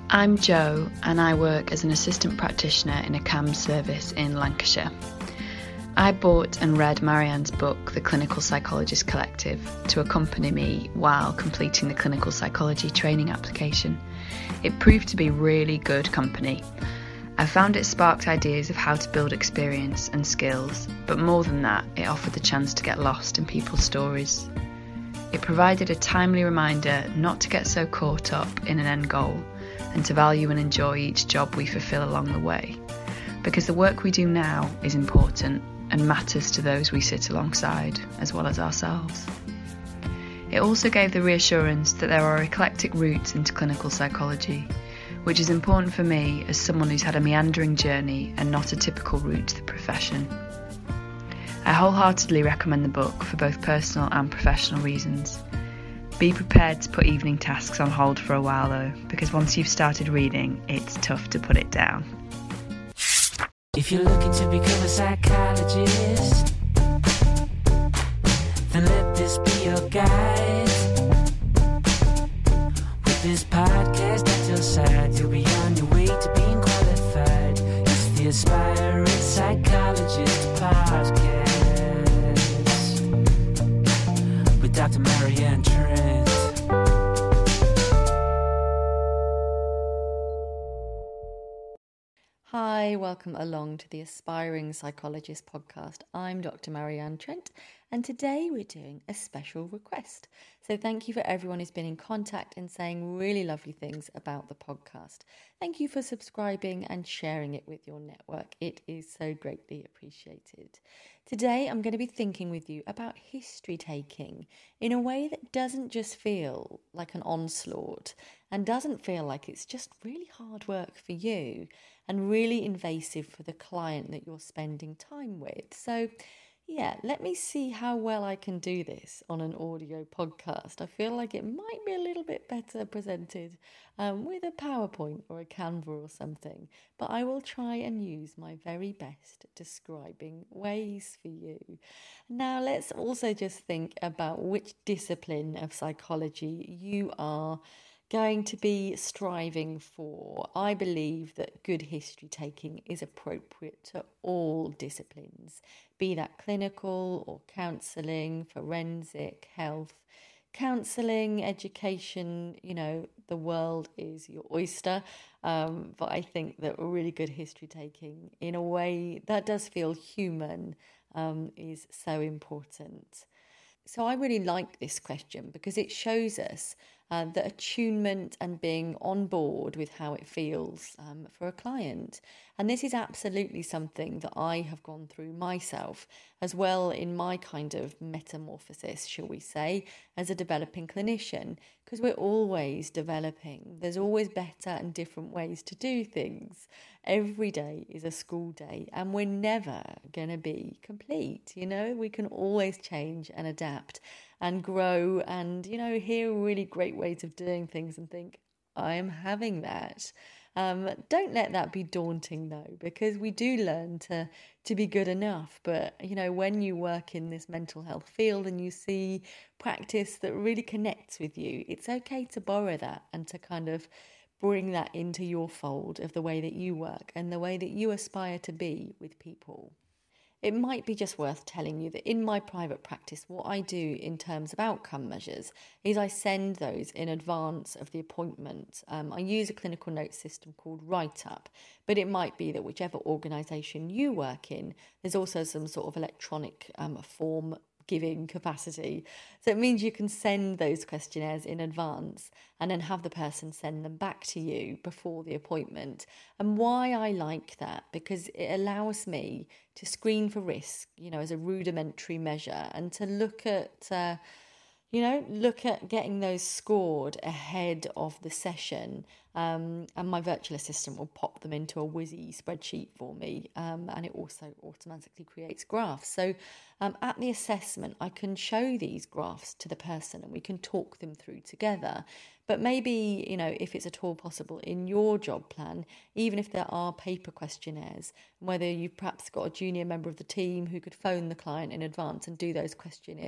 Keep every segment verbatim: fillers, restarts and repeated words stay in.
I'm Jo and I work as an assistant practitioner in a C A M S service in Lancashire. I bought and read Marianne's book, The Clinical Psychologist Collective, to accompany me while completing the clinical psychology training application. It proved to be really good company. I found it sparked ideas of how to build experience and skills, but more than that, it offered the chance to get lost in people's stories. It provided a timely reminder not to get so caught up in an end goal and to value and enjoy each job we fulfil along the way, because the work we do now is important and matters to those we sit alongside, as well as ourselves. It also gave the reassurance that there are eclectic routes into clinical psychology, which is important for me as someone who's had a meandering journey and not a typical route to the profession. I wholeheartedly recommend the book for both personal and professional reasons. Be prepared to put evening tasks on hold for a while though, because once you've started reading, it's tough to put it down. If you're looking to become a psychologist, then let this be your guide. With this podcast at your side, you'll be on your way to being qualified. It's the Aspiring Psychologist Podcast with Doctor Marianne Trent. Hi, welcome along to the Aspiring Psychologist Podcast. I'm Doctor Marianne Trent, and today we're doing a special request. So thank you for everyone who's been in contact and saying really lovely things about the podcast. Thank you for subscribing and sharing it with your network. It is so greatly appreciated. Today I'm going to be thinking with you about history taking in a way that doesn't just feel like an onslaught and doesn't feel like it's just really hard work for you and really invasive for the client that you're spending time with. So yeah, let me see how well I can do this on an audio podcast. I feel like it might be a little bit better presented um, with a PowerPoint or a Canva or something, but I will try and use my very best describing ways for you. Now, let's also just think about which discipline of psychology you are going to be striving for. I believe that good history taking is appropriate to all disciplines, be that clinical or counselling, forensic, health, counselling, education. You know, the world is your oyster, um, but I think that really good history taking in a way that does feel human um, is so important. So I really like this question because it shows us uh, that attunement and being on board with how it feels um, for a client. And this is absolutely something that I have gone through myself as well in my kind of metamorphosis, shall we say, as a developing clinician, because we're always developing. There's always better and different ways to do things. Every day is a school day and we're never going to be complete. You know, we can always change and adapt and grow and, you know, hear really great ways of doing things and think, I'm having that. Um, don't let that be daunting though, because we do learn to, to be good enough. But, you know, when you work in this mental health field and you see practice that really connects with you, it's okay to borrow that and to kind of bring that into your fold of the way that you work and the way that you aspire to be with people. It might be just worth telling you that in my private practice, what I do in terms of outcome measures is I send those in advance of the appointment. Um, I use a clinical note system called WriteUp, but it might be that whichever organisation you work in, there's also some sort of electronic um, form giving capacity. So it means you can send those questionnaires in advance and then have the person send them back to you before the appointment. And why I like that, because it allows me to screen for risk, you know, as a rudimentary measure, and to look at, uh, you know, look at getting those scored ahead of the session. Um, and my virtual assistant will pop them into a whizzy spreadsheet for me. Um, and it also automatically creates graphs. So um, at the assessment, I can show these graphs to the person and we can talk them through together. But maybe, you know, if it's at all possible in your job plan, even if there are paper questionnaires, whether you've perhaps got a junior member of the team who could phone the client in advance and do those questionnaires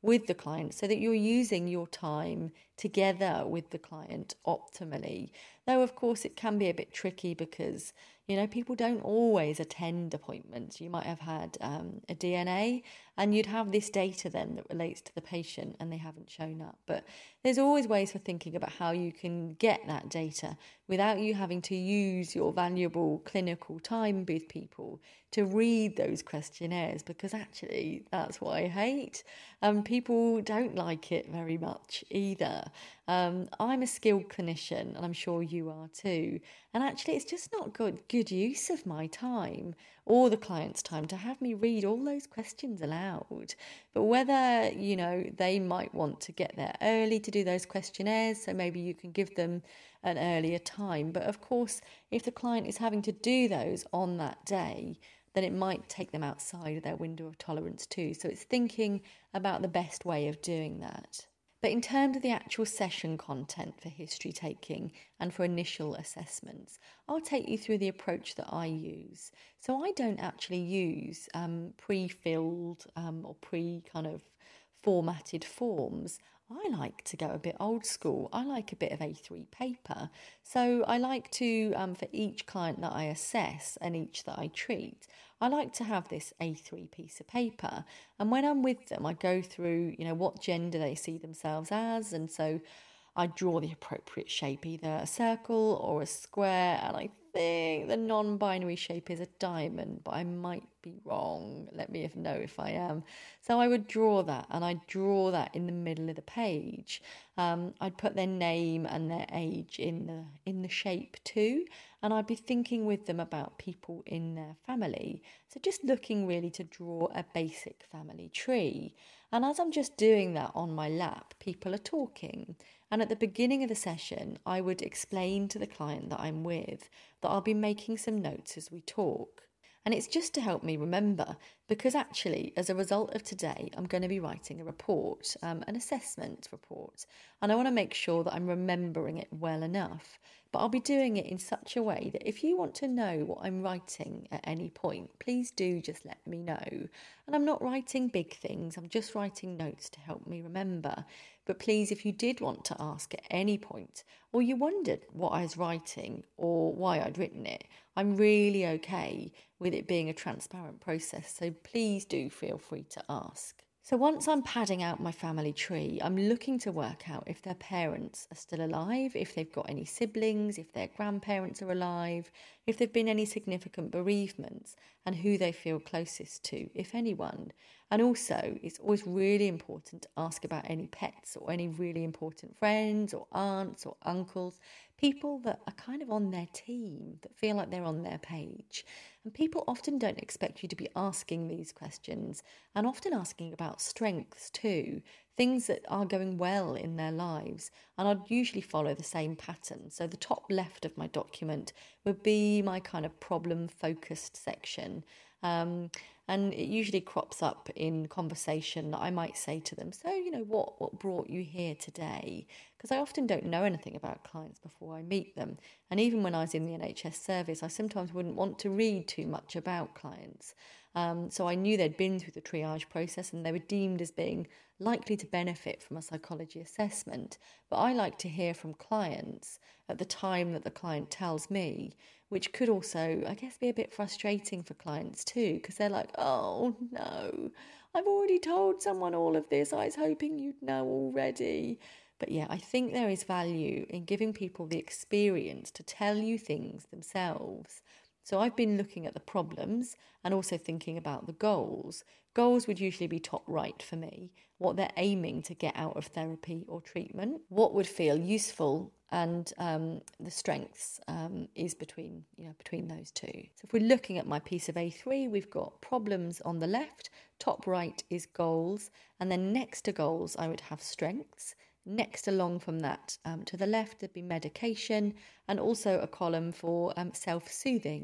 with the client so that you're using your time together with the client optimally. Though, of course, it can be a bit tricky because, you know, people don't always attend appointments. You might have had um, a D N A and you'd have this data then that relates to the patient and they haven't shown up. But there's always ways for thinking about how you can get that data without you having to use your valuable clinical time with people to read those questionnaires, because actually that's what I hate. Um, people don't like it very much either. Um, I'm a skilled clinician and I'm sure you are too. And actually it's just not good, good use of my time or the client's time to have me read all those questions aloud. But whether, you know, they might want to get there early to do those questionnaires, so maybe you can give them an earlier time. But of course, if the client is having to do those on that day, then it might take them outside of their window of tolerance too. So it's thinking about the best way of doing that. But in terms of the actual session content for history taking and for initial assessments, I'll take you through the approach that I use. So I don't actually use um, pre-filled um, or pre kind of formatted forms. I like to go a bit old school. I like a bit of A three paper. So I like to, um, for each client that I assess and each that I treat, I like to have this A three piece of paper. And when I'm with them, I go through, you know, what gender they see themselves as. And so I draw the appropriate shape, either a circle or a square. And I think the non-binary shape is a diamond, but I might be wrong. Let me know if I am. So I would draw that, and I'd draw that in the middle of the page. Um, I'd put their name and their age in the in the shape too, and I'd be thinking with them about people in their family. So just looking really to draw a basic family tree. And as I'm just doing that on my lap, people are talking. And at the beginning of the session, I would explain to the client that I'm with that I'll be making some notes as we talk. And it's just to help me remember, because actually, as a result of today, I'm going to be writing a report, um, an assessment report, and I want to make sure that I'm remembering it well enough. But I'll be doing it in such a way that if you want to know what I'm writing at any point, please do just let me know. And I'm not writing big things, I'm just writing notes to help me remember. But please, if you did want to ask at any point, or you wondered what I was writing or why I'd written it, I'm really okay with it being a transparent process. So please do feel free to ask. So once I'm padding out my family tree, I'm looking to work out if their parents are still alive, if they've got any siblings, if their grandparents are alive, if there've been any significant bereavements, and who they feel closest to, if anyone. And also, it's always really important to ask about any pets or any really important friends or aunts or uncles, people that are kind of on their team, that feel like they're on their page. And people often don't expect you to be asking these questions, and often asking about strengths too, things that are going well in their lives. And I'd usually follow the same pattern. So the top left of my document would be my kind of problem-focused section. Um, and it usually crops up in conversation that I might say to them, so, you know, what, what brought you here today? Because I often don't know anything about clients before I meet them. And even when I was in the N H S service, I sometimes wouldn't want to read too much about clients. Um, so I knew they'd been through the triage process and they were deemed as being likely to benefit from a psychology assessment. But I like to hear from clients at the time that the client tells me, which could also, I guess, be a bit frustrating for clients too, because they're like, oh no, I've already told someone all of this. I was hoping you'd know already. But yeah, I think there is value in giving people the experience to tell you things themselves. So I've been looking at the problems and also thinking about the goals. Goals would usually be top right for me, what they're aiming to get out of therapy or treatment, what would feel useful, and um, the strengths um, is between, you know, between those two. So if we're looking at my piece of A three, we've got problems on the left, top right is goals, and then next to goals I would have strengths. Next along from that, um, to the left, there'd be medication, and also a column for um, self-soothing,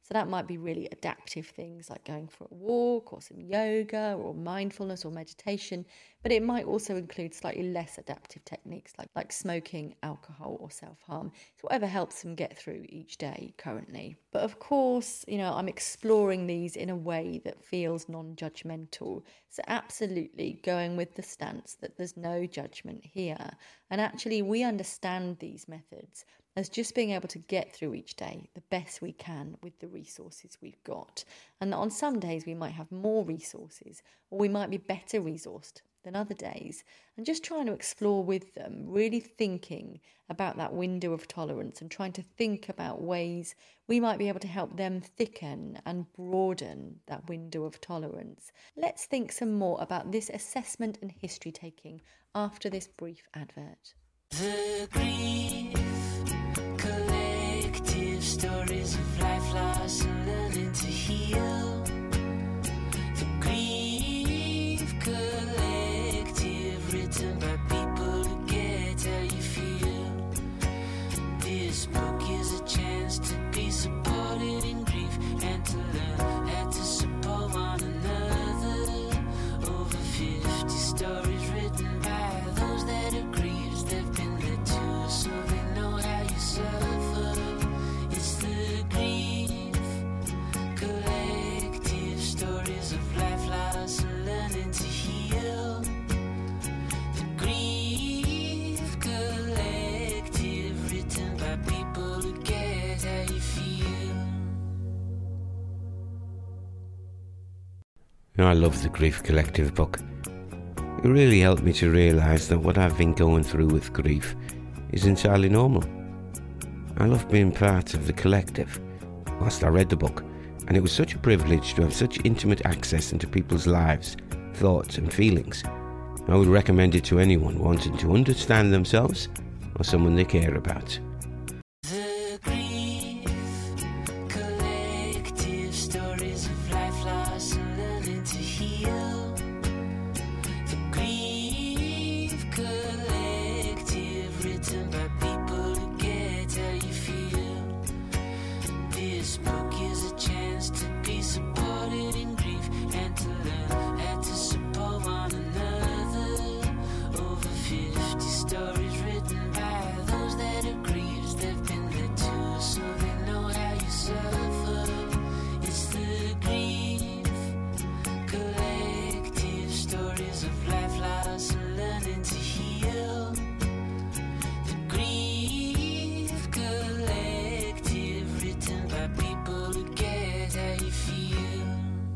So that might be really adaptive things like going for a walk or some yoga or mindfulness or meditation, but it might also include slightly less adaptive techniques like, like smoking, alcohol or self-harm. It's whatever helps them get through each day currently. But of course, you know, I'm exploring these in a way that feels non-judgmental. So absolutely going with the stance that there's no judgment here. And actually we understand these methods as just being able to get through each day the best we can with the resources we've got. And on some days we might have more resources or we might be better resourced than other days. And just trying to explore with them, really thinking about that window of tolerance and trying to think about ways we might be able to help them thicken and broaden that window of tolerance. Let's think some more about this assessment and history taking after this brief advert. The grief collective, stories of life lost and learning to heal. The grief collective, written by people who get how you feel. This book is a chance to be supported in grief and to learn how to support one another. Over fifty stories written by those that have grieved, they've been there too, so they know how you suffer. It's the grief collective, stories of life lost and learning to heal. The grief collective, written by people who get how you feel. You know, I love the Grief Collective book. It really helped me to realise that what I've been going through with grief is entirely normal. I love being part of the collective whilst I read the book, and it was such a privilege to have such intimate access into people's lives, thoughts and feelings. I would recommend it to anyone wanting to understand themselves or someone they care about. The grief collective, stories of life lost and learning to heal. The grief collective, written by people who get how you feel. This book is a chance to be supported in grief and to learn how to support one another. Over fifty stories written by those that have grieved, they've been there too, so they know how you suffer. It's the grief collective, stories of life lost and learning to heal. The grief collective, written by people who get how you feel.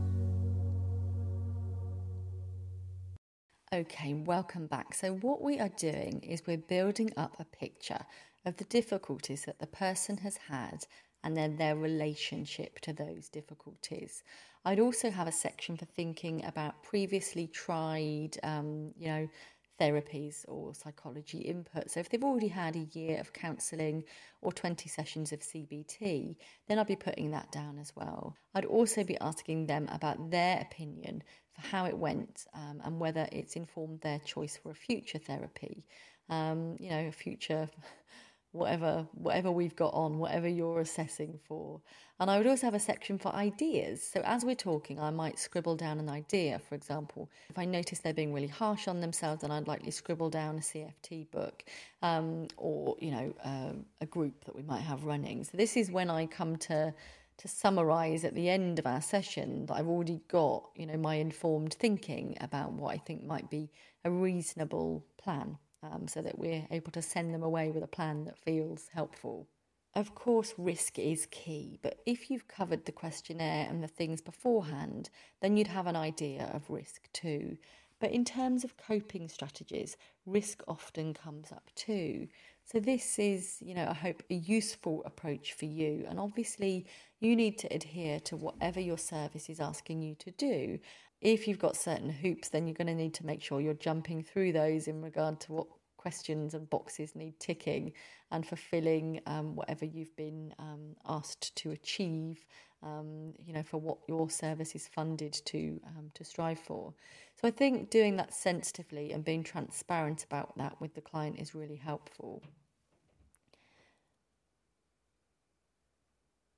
Okay, welcome back. So what we are doing is we're building up a picture of the difficulties that the person has had and then their relationship to those difficulties. I'd also have a section for thinking about previously tried, um, you know, therapies or psychology input. So if they've already had a year of counselling or twenty sessions of C B T, then I'll be putting that down as well. I'd also be asking them about their opinion for how it went um, and whether it's informed their choice for a future therapy, um, you know, a future whatever whatever we've got on, whatever you're assessing for. And I would also have a section for ideas. So as we're talking, I might scribble down an idea. For example, if I notice they're being really harsh on themselves, then I'd likely scribble down a C F T book um, or, you know, uh, a group that we might have running. So this is when I come to to summarise at the end of our session that I've already got, you know, my informed thinking about what I think might be a reasonable plan. Um, so that we're able to send them away with a plan that feels helpful. Of course, risk is key, but if you've covered the questionnaire and the things beforehand, then you'd have an idea of risk too. But in terms of coping strategies, risk often comes up too. So this is, you know, I hope a useful approach for you. And obviously, you need to adhere to whatever your service is asking you to do. If you've got certain hoops, then you're going to need to make sure you're jumping through those in regard to what questions and boxes need ticking and fulfilling um, whatever you've been um, asked to achieve, um, you know, for what your service is funded to um, to strive for. So I think doing that sensitively and being transparent about that with the client is really helpful.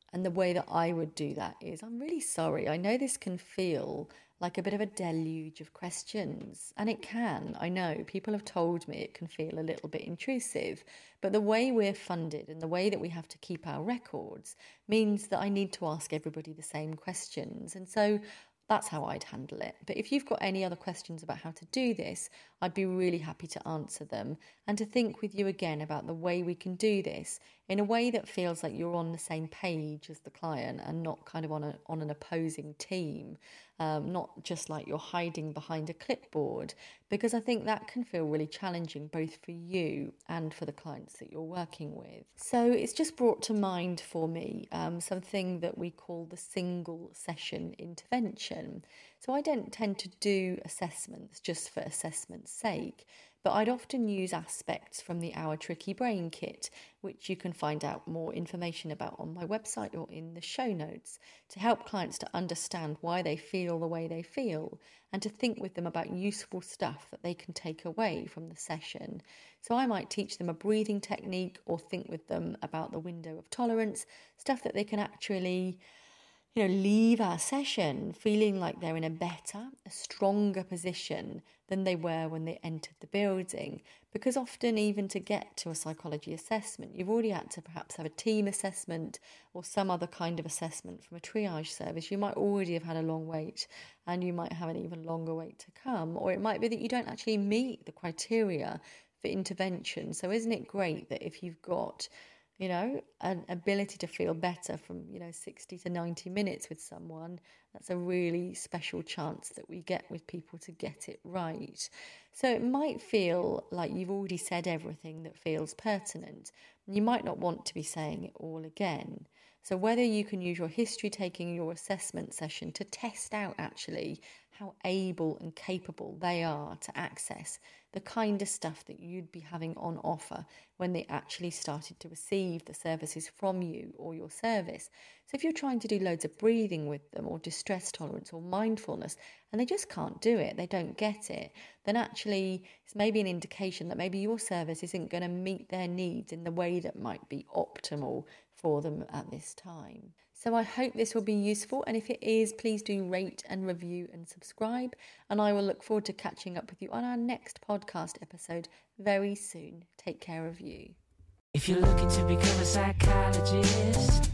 And the way that I would do that is, I'm really sorry, I know this can feel like a bit of a deluge of questions, and it can. I know people have told me it can feel a little bit intrusive, but the way we're funded and the way that we have to keep our records means that I need to ask everybody the same questions, and so that's how I'd handle it. But if you've got any other questions about how to do this, I'd be really happy to answer them and to think with you again about the way we can do this in a way that feels like you're on the same page as the client and not kind of on a on an opposing team, um, not just like you're hiding behind a clipboard, because I think that can feel really challenging both for you and for the clients that you're working with. So it's just brought to mind for me um, something that we call the single session intervention. So I don't tend to do assessments just for assessment's sake, but I'd often use aspects from the Our Tricky Brain Kit, which you can find out more information about on my website or in the show notes, to help clients to understand why they feel the way they feel and to think with them about useful stuff that they can take away from the session. So I might teach them a breathing technique or think with them about the window of tolerance, stuff that they can actually you know, leave our session feeling like they're in a better, a stronger position than they were when they entered the building. Because often, even to get to a psychology assessment, you've already had to perhaps have a team assessment or some other kind of assessment from a triage service. You might already have had a long wait, and you might have an even longer wait to come. Or it might be that you don't actually meet the criteria for intervention. So isn't it great that if you've got you know, an ability to feel better from, you know, sixty to ninety minutes with someone, that's a really special chance that we get with people to get it right. So it might feel like you've already said everything that feels pertinent. You might not want to be saying it all again. So whether you can use your history taking your assessment session to test out actually how able and capable they are to access the kind of stuff that you'd be having on offer when they actually started to receive the services from you or your service. So if you're trying to do loads of breathing with them or distress tolerance or mindfulness and they just can't do it, they don't get it, then actually it's maybe an indication that maybe your service isn't going to meet their needs in the way that might be optimal for them at this time. So I hope this will be useful, and if it is, please do rate and review and subscribe, and I will look forward to catching up with you on our next podcast episode very soon. Take care of you. If you're looking to become a psychologist,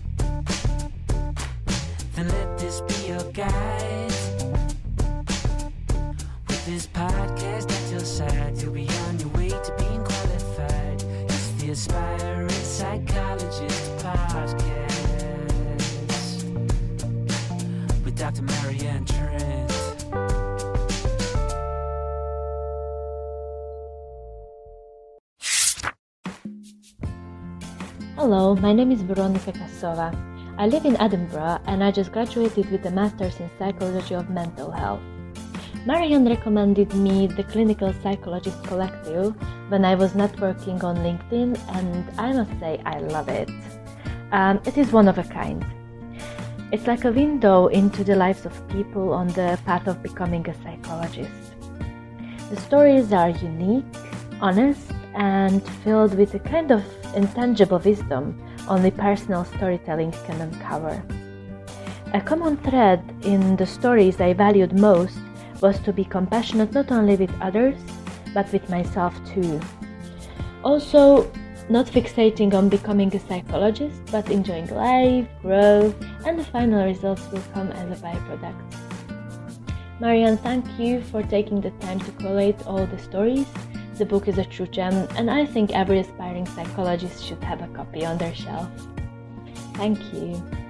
then let this be your guide. With this podcast at your side, you'll be on your way to being qualified. It's the Aspiring Psychologist Podcast with Doctor Marianne Trent. Hello, my name is Veronica Kasova. I live in Edinburgh and I just graduated with a Master's in Psychology of Mental Health. Marianne recommended me the Clinical Psychologist Collective when I was networking on LinkedIn, and I must say I love it. Um, it is one of a kind. It's like a window into the lives of people on the path of becoming a psychologist. The stories are unique, honest, and filled with a kind of intangible wisdom only personal storytelling can uncover. A common thread in the stories I valued most was to be compassionate not only with others, but with myself too. Also, not fixating on becoming a psychologist, but enjoying life, growth, and the final results will come as a byproduct. Marianne, thank you for taking the time to collate all the stories. The book is a true gem, and I think every aspiring psychologist should have a copy on their shelf. Thank you.